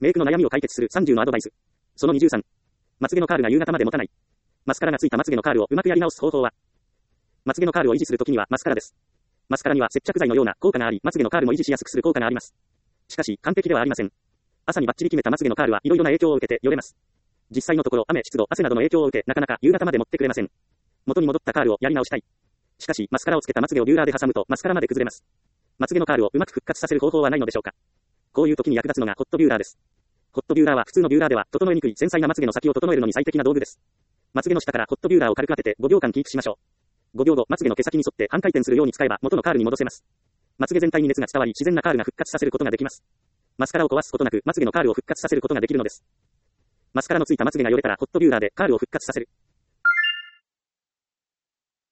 メイクの悩みを解決する30のアドバイス。その23。まつげのカールが夕方まで持たない。マスカラがついたまつげのカールをうまくやり直す方法は、まつげのカールを維持するときにはマスカラです。マスカラには接着剤のような効果があり、まつげのカールも維持しやすくする効果があります。しかし、完璧ではありません。朝にバッチリ決めたまつげのカールはいろいろな影響を受けてよれます。実際のところ、雨、湿度、汗などの影響を受け、なかなか夕方まで持ってくれません。元に戻ったカールをやり直したい。しかし、マスカラをつけたまつげをビューラーで挟むと、マスカラまで崩れます。まつげのカールをうまく復活させる方法はないのでしょうか。こういう時に役立つのがホットビューラーです。ホットビューラーは普通のビューラーでは整えにくい繊細なまつげの先を整えるのに最適な道具です。まつげの下からホットビューラーを軽く当てて5秒間キープしましょう。5秒後、まつげの毛先に沿って半回転するように使えば元のカールに戻せます。まつげ全体に熱が伝わり自然なカールが復活させることができます。マスカラを壊すことなくまつげのカールを復活させることができるのです。マスカラのついたまつげがよれたらホットビューラーでカールを復活させる。